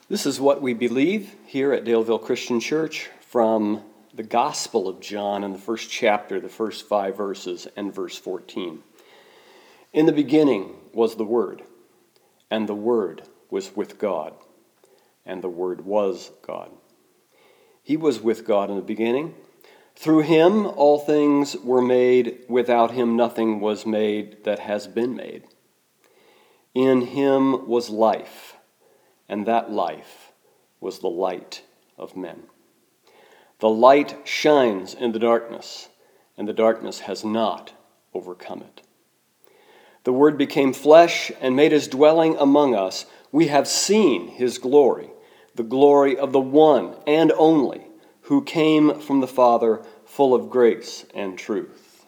This is what we believe here at Daleville Christian Church from the Gospel of John in the first chapter, the first 5 verses, and verse 14. In the beginning was the Word, and the Word was with God, and the Word was God. He was with God in the beginning. Through him all things were made. Without him nothing was made that has been made. In him was life, and that life was the light of men. The light shines in the darkness, and the darkness has not overcome it. The Word became flesh and made his dwelling among us. We have seen his glory, the glory of the one and only, who came from the Father, full of grace and truth.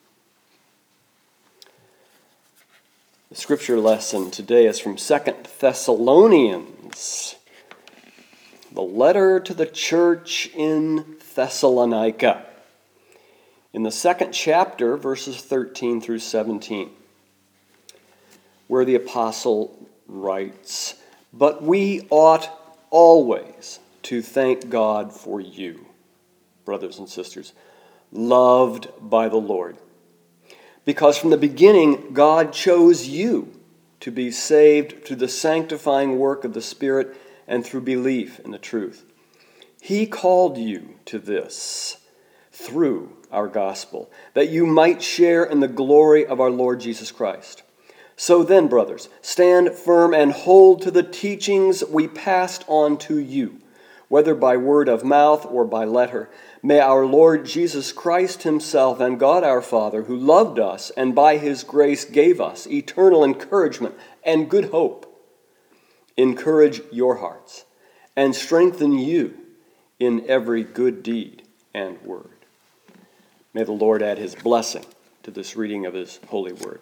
The scripture lesson today is from 2 Thessalonians, the letter to the church in Thessalonica. In the 2nd chapter, verses 13 through 17, where the apostle writes, "But we ought always to thank God for you, brothers and sisters, loved by the Lord, because from the beginning God chose you to be saved through the sanctifying work of the Spirit and through belief in the truth. He called you to this through our gospel, that you might share in the glory of our Lord Jesus Christ. So then, brothers, stand firm and hold to the teachings we passed on to you, whether by word of mouth or by letter. May our Lord Jesus Christ himself and God our Father, who loved us and by his grace gave us eternal encouragement and good hope, encourage your hearts and strengthen you in every good deed and word." May the Lord add his blessing to this reading of his holy word.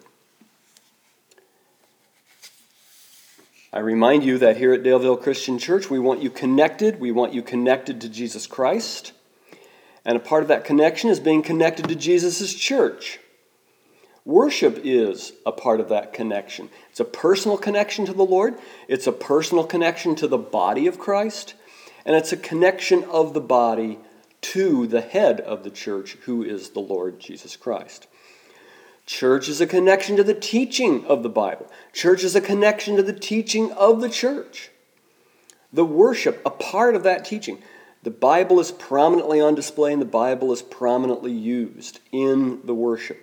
I remind you that here at Daleville Christian Church, we want you connected. We want you connected to Jesus Christ. And a part of that connection is being connected to Jesus' church. Worship is a part of that connection. It's a personal connection to the Lord. It's a personal connection to the body of Christ. And it's a connection of the body to the head of the church, who is the Lord Jesus Christ. Church is a connection to the teaching of the Bible. Church is a connection to the teaching of the church. The worship, a part of that teaching. The Bible is prominently on display and the Bible is prominently used in the worship.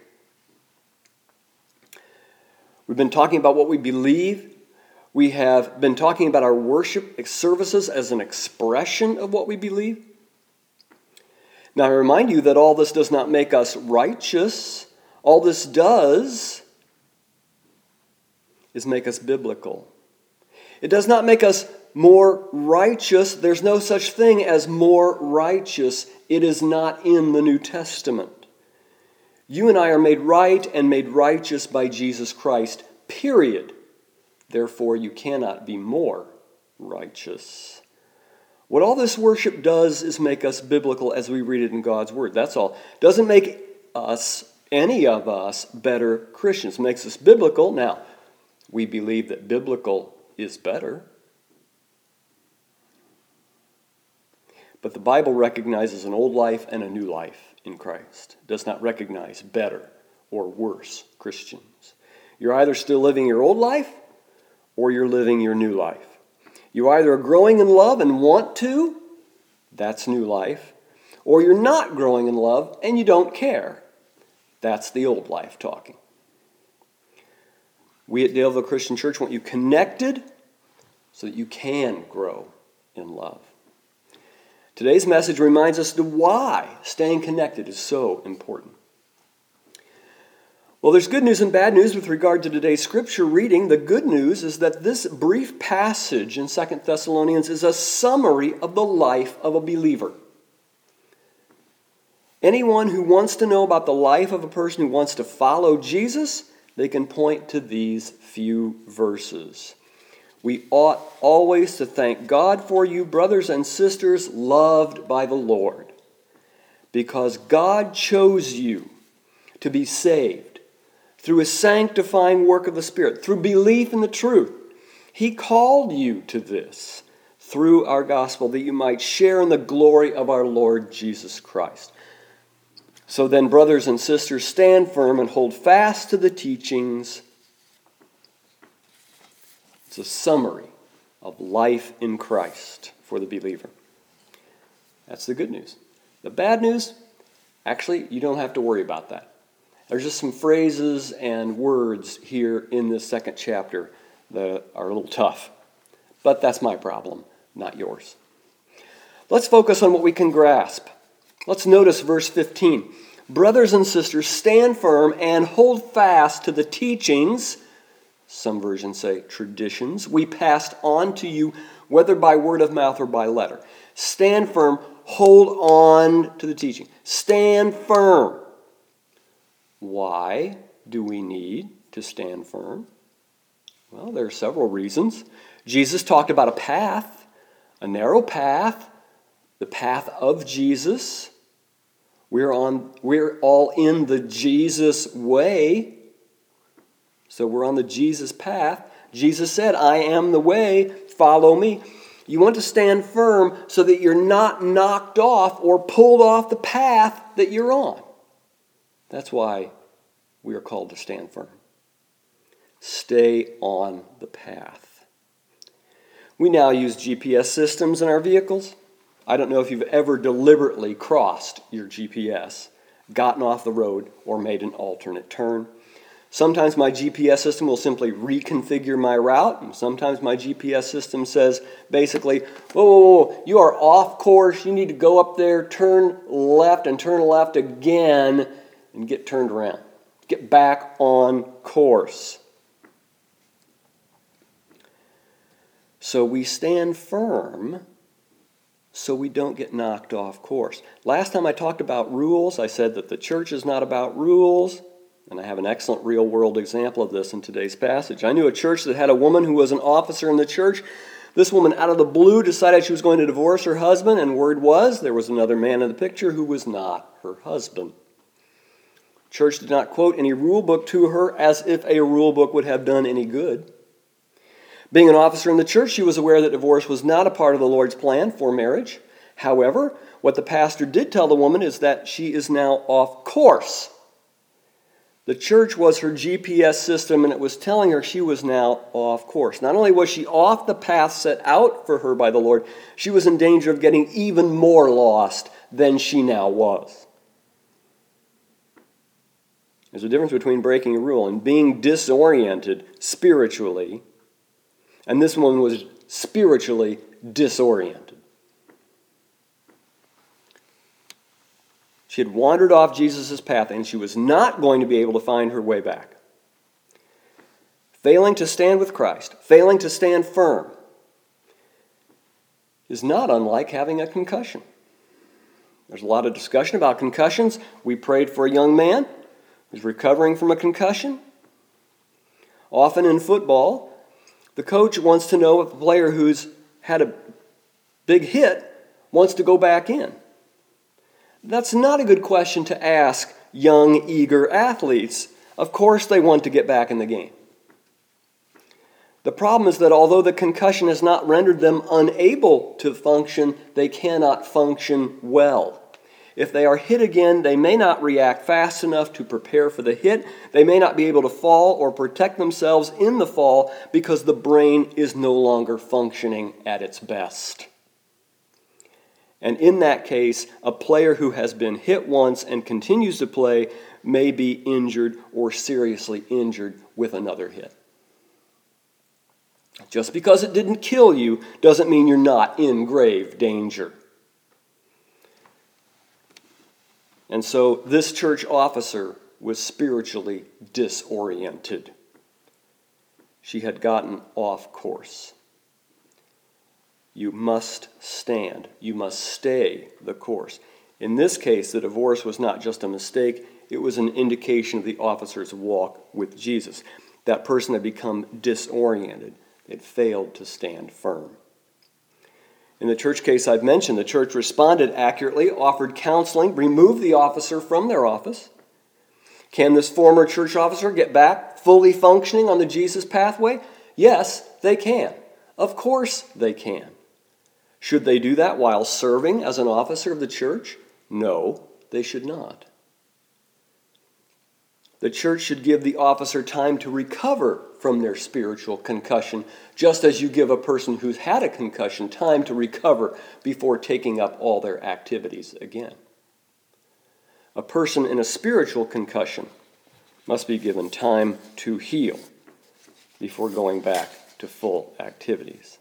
We've been talking about what we believe. We have been talking about our worship services as an expression of what we believe. Now I remind you that all this does not make us righteous. All this does is make us biblical. It does not make us more righteous. There's no such thing as more righteous. It is not in the New Testament. You and I are made right and made righteous by Jesus Christ, period. Therefore, you cannot be more righteous. What all this worship does is make us biblical as we read it in God's Word. That's all. It doesn't make us, any of us, better Christians. It makes us biblical. Now, we believe that biblical is better. But the Bible recognizes an old life and a new life in Christ. It does not recognize better or worse Christians. You're either still living your old life or you're living your new life. You either are growing in love and want to, that's new life, or you're not growing in love and you don't care. That's the old life talking. We at Daleville Christian Church want you connected so that you can grow in love. Today's message reminds us to why staying connected is so important. Well, there's good news and bad news with regard to today's scripture reading. The good news is that this brief passage in 2 Thessalonians is a summary of the life of a believer. Anyone who wants to know about the life of a person who wants to follow Jesus, they can point to these few verses. We ought always to thank God for you, brothers and sisters, loved by the Lord, because God chose you to be saved through his sanctifying work of the Spirit, through belief in the truth. He called you to this through our gospel, that you might share in the glory of our Lord Jesus Christ. So then, brothers and sisters, stand firm and hold fast to the teachings. It's a summary of life in Christ for the believer. That's the good news. The bad news, actually, you don't have to worry about that. There's just some phrases and words here in this second chapter that are a little tough. But that's my problem, not yours. Let's focus on what we can grasp. Let's notice verse 15. Brothers and sisters, stand firm and hold fast to the teachings, some versions say traditions, we passed on to you, whether by word of mouth or by letter. Stand firm, hold on to the teaching. Stand firm. Why do we need to stand firm? Well, there are several reasons. Jesus talked about a path, a narrow path, the path of Jesus. We're all in the Jesus way. So we're on the Jesus path. Jesus said, I am the way, follow me. You want to stand firm so that you're not knocked off or pulled off the path that you're on. That's why we are called to stand firm. Stay on the path. We now use GPS systems in our vehicles. I don't know if you've ever deliberately crossed your GPS, gotten off the road, or made an alternate turn. Sometimes my GPS system will simply reconfigure my route, and sometimes my GPS system says basically, whoa, you are off course, you need to go up there, turn left again, and get turned around. Get back on course. So we stand firm so we don't get knocked off course. Last time I talked about rules, I said that the church is not about rules, and I have an excellent real-world example of this in today's passage. I knew a church that had a woman who was an officer in the church. This woman, out of the blue, decided she was going to divorce her husband, and word was there was another man in the picture who was not her husband. Church did not quote any rule book to her as if a rule book would have done any good. Being an officer in the church, she was aware that divorce was not a part of the Lord's plan for marriage. However, what the pastor did tell the woman is that she is now off course. The church was her GPS system, and it was telling her she was now off course. Not only was she off the path set out for her by the Lord, she was in danger of getting even more lost than she now was. There's a difference between breaking a rule and being disoriented spiritually. And this woman was spiritually disoriented. She had wandered off Jesus' path, and she was not going to be able to find her way back. Failing to stand with Christ, failing to stand firm, is not unlike having a concussion. There's a lot of discussion about concussions. We prayed for a young man who's recovering from a concussion. Often in football, the coach wants to know if a player who's had a big hit wants to go back in. That's not a good question to ask young, eager athletes. Of course they want to get back in the game. The problem is that although the concussion has not rendered them unable to function, they cannot function well. If they are hit again, they may not react fast enough to prepare for the hit. They may not be able to fall or protect themselves in the fall because the brain is no longer functioning at its best. And in that case, a player who has been hit once and continues to play may be injured or seriously injured with another hit. Just because it didn't kill you doesn't mean you're not in grave danger. And so this church officer was spiritually disoriented. She had gotten off course. You must stand. You must stay the course. In this case, the divorce was not just a mistake. It was an indication of the officer's walk with Jesus. That person had become disoriented. They'd failed to stand firm. In the church case I've mentioned, the church responded accurately, offered counseling, removed the officer from their office. Can this former church officer get back fully functioning on the Jesus pathway? Yes, they can. Of course they can. Should they do that while serving as an officer of the church? No, they should not. The church should give the officer time to recover from their spiritual concussion, just as you give a person who's had a concussion time to recover before taking up all their activities again. A person in a spiritual concussion must be given time to heal before going back to full activities.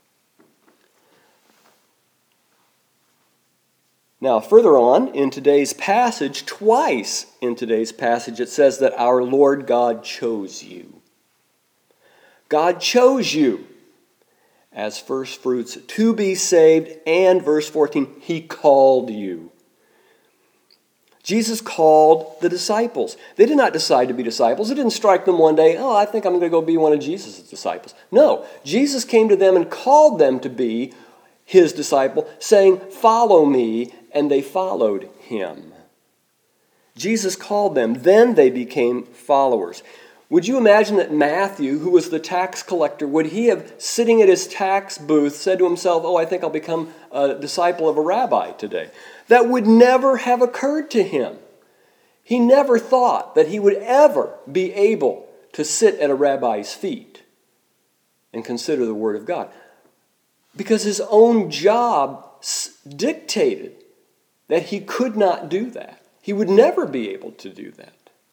Now, further on in today's passage, twice in today's passage, it says that our Lord God chose you. God chose you as first fruits to be saved, and verse 14, He called you. Jesus called the disciples. They did not decide to be disciples. It didn't strike them one day, I think I'm going to go be one of Jesus' disciples. No, Jesus came to them and called them to be His disciple, saying, follow me, and they followed Him. Jesus called them, then they became followers. Would you imagine that Matthew, who was the tax collector, would he have, sitting at his tax booth, said to himself, I think I'll become a disciple of a rabbi today? That would never have occurred to him. He never thought that he would ever be able to sit at a rabbi's feet and consider the Word of God, because his own job dictated that he could not do that. He would never be able to do that.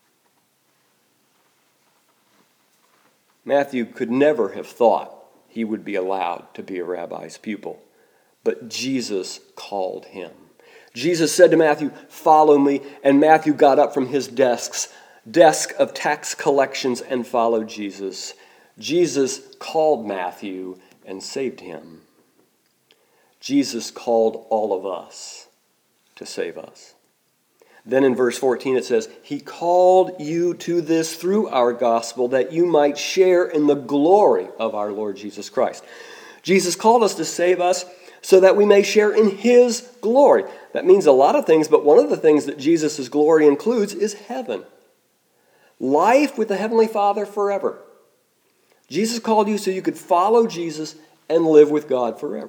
Matthew could never have thought he would be allowed to be a rabbi's pupil, but Jesus called him. Jesus said to Matthew, follow me, and Matthew got up from his desk of tax collections and followed Jesus. Jesus called Matthew and saved him. Jesus called all of us to save us. Then in verse 14 it says, He called you to this through our gospel, that you might share in the glory of our Lord Jesus Christ. Jesus called us to save us so that we may share in His glory. That means a lot of things, but one of the things that Jesus' glory includes is heaven. Life with the Heavenly Father forever. Jesus called you so you could follow Jesus and live with God forever.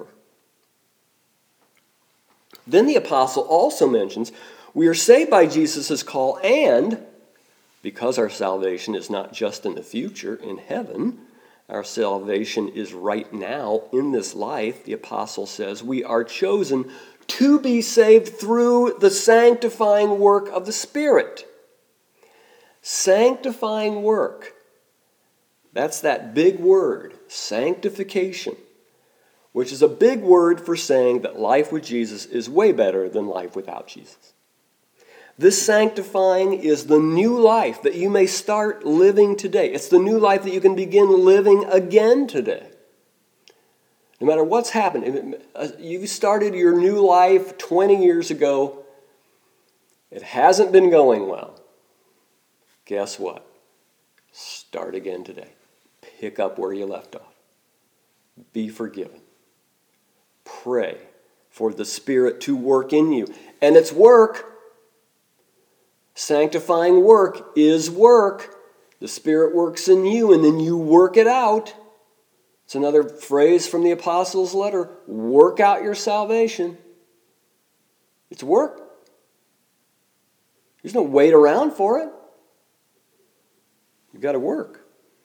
Then the apostle also mentions we are saved by Jesus' call, and because our salvation is not just in the future, in heaven, our salvation is right now in this life, the apostle says we are chosen to be saved through the sanctifying work of the Spirit. Sanctifying work. That's that big word, sanctification, which is a big word for saying that life with Jesus is way better than life without Jesus. This sanctifying is the new life that you may start living today. It's the new life that you can begin living again today. No matter what's happened, you started your new life 20 years ago. It hasn't been going well. Guess what? Start again today. Pick up where you left off. Be forgiven. Pray for the Spirit to work in you. And it's work. Sanctifying work is work. The Spirit works in you, and then you work it out. It's another phrase from the Apostles' letter. Work out your salvation. It's work. There's no wait around for it. You've got to work.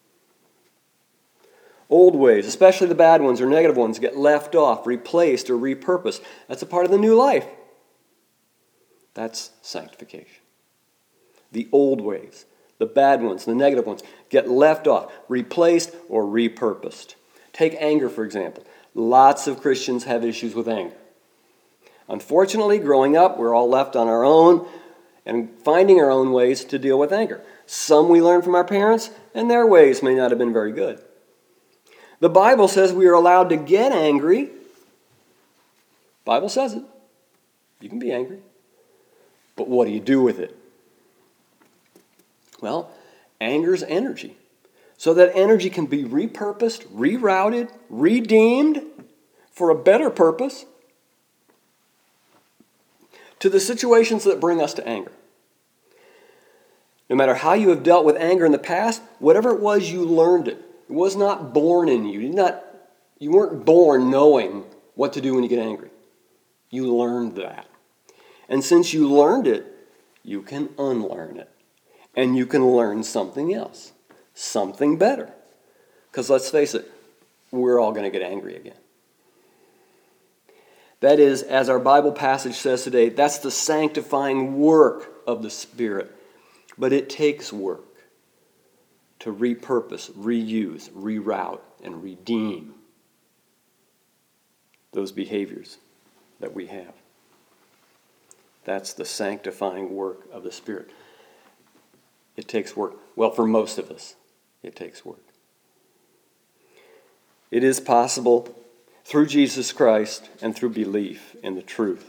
Old ways, especially the bad ones or negative ones, get left off, replaced, or repurposed. That's a part of the new life. That's sanctification. The old ways, the bad ones, the negative ones, get left off, replaced, or repurposed. Take anger, for example. Lots of Christians have issues with anger. Unfortunately, growing up, we're all left on our own and finding our own ways to deal with anger. Some we learn from our parents, and their ways may not have been very good. The Bible says we are allowed to get angry. The Bible says it. You can be angry. But what do you do with it? Well, anger's energy. So that energy can be repurposed, rerouted, redeemed for a better purpose to the situations that bring us to anger. No matter how you have dealt with anger in the past, whatever it was, you learned it. It was not born in you. You weren't born knowing what to do when you get angry. You learned that. And since you learned it, you can unlearn it. And you can learn something else, something better. Because let's face it, we're all going to get angry again. That is, as our Bible passage says today, that's the sanctifying work of the Spirit. But it takes work to repurpose, reuse, reroute, and redeem those behaviors that we have. That's the sanctifying work of the Spirit. It takes work. Well, for most of us, it takes work. It is possible through Jesus Christ and through belief in the truth.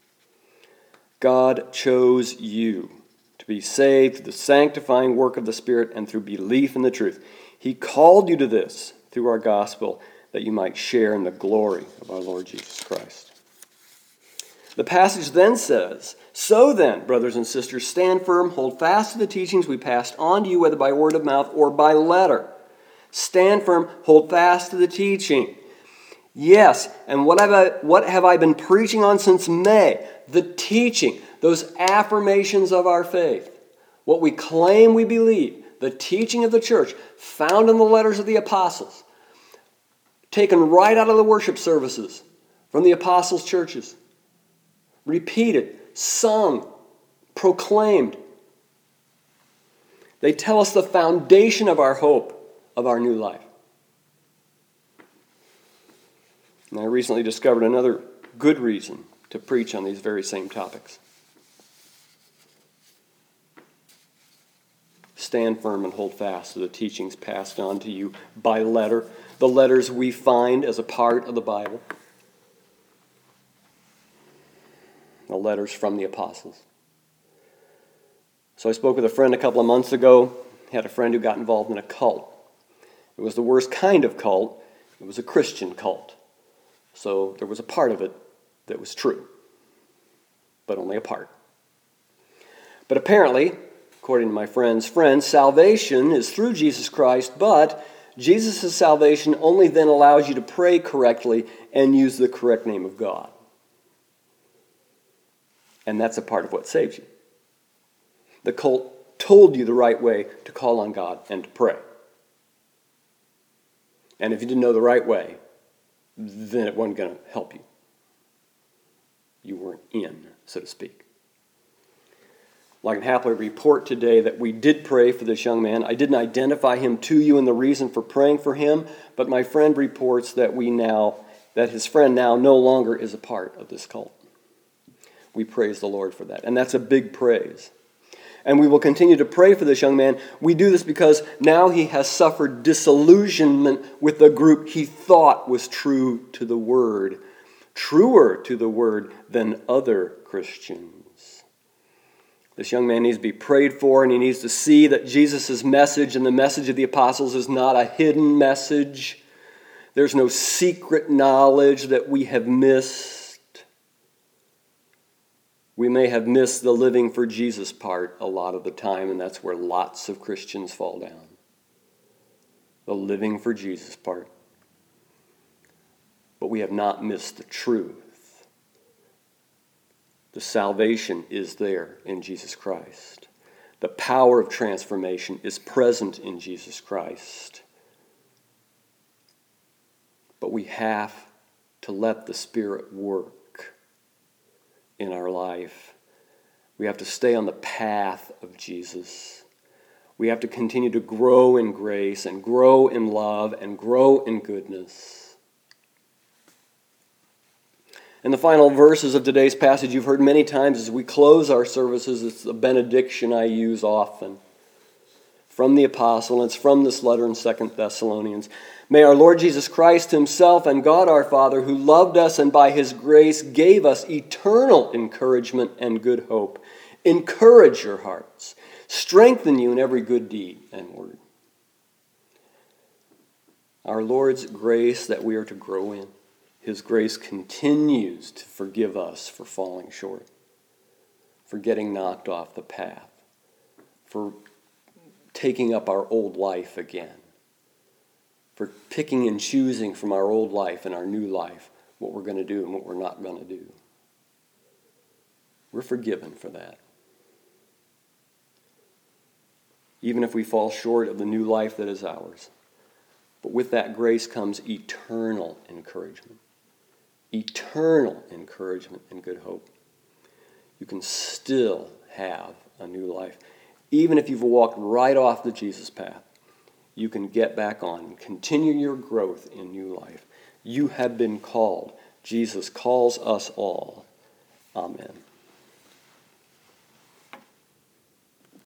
God chose you to be saved through the sanctifying work of the Spirit and through belief in the truth. He called you to this through our gospel that you might share in the glory of our Lord Jesus Christ. The passage then says, "So then, brothers and sisters, stand firm, hold fast to the teachings we passed on to you, whether by word of mouth or by letter." Stand firm, hold fast to the teaching. Yes, and what have I been preaching on since May? The teaching, those affirmations of our faith. What we claim we believe, the teaching of the church, found in the letters of the apostles, taken right out of the worship services from the apostles' churches, repeated, sung, proclaimed. They tell us the foundation of our hope, of our new life. And I recently discovered another good reason to preach on these very same topics. Stand firm and hold fast to the teachings passed on to you by letter, the letters we find as a part of the Bible, the letters from the apostles. So I spoke with a friend a couple of months ago. Had a friend who got involved in a cult. It was the worst kind of cult. It was a Christian cult. So there was a part of it that was true, but only a part. But apparently, according to my friend's friend, salvation is through Jesus Christ, but Jesus' salvation only then allows you to pray correctly and use the correct name of God. And that's a part of what saves you. The cult told you the right way to call on God and to pray. And if you didn't know the right way, then it wasn't going to help you. You weren't in, so to speak. Well, I can happily report today that we did pray for this young man. I didn't identify him to you and the reason for praying for him, but my friend reports that his friend now no longer is a part of this cult. We praise the Lord for that, and that's a big praise. And we will continue to pray for this young man. We do this because now he has suffered disillusionment with the group he thought was true to the Word, truer to the Word than other Christians. This young man needs to be prayed for, and he needs to see that Jesus' message and the message of the apostles is not a hidden message. There's no secret knowledge that we have missed. We may have missed the living for Jesus part a lot of the time, and that's where lots of Christians fall down. The living for Jesus part. But we have not missed the truth. The salvation is there in Jesus Christ. The power of transformation is present in Jesus Christ. But we have to let the Spirit work in our life. We have to stay on the path of Jesus. We have to continue to grow in grace and grow in love and grow in goodness. In the final verses of today's passage, you've heard many times as we close our services, it's the benediction I use often from the apostle, and it's from this letter in 2 Thessalonians. May our Lord Jesus Christ himself and God our Father, who loved us and by his grace gave us eternal encouragement and good hope, encourage your hearts, strengthen you in every good deed and word. Our Lord's grace that we are to grow in, his grace continues to forgive us for falling short, for getting knocked off the path, for taking up our old life again, for picking and choosing from our old life and our new life what we're going to do and what we're not going to do. We're forgiven for that. Even if we fall short of the new life that is ours. But with that grace comes eternal encouragement. Eternal encouragement and good hope. You can still have a new life. Even if you've walked right off the Jesus path, you can get back on and continue your growth in new life. You have been called. Jesus calls us all. Amen.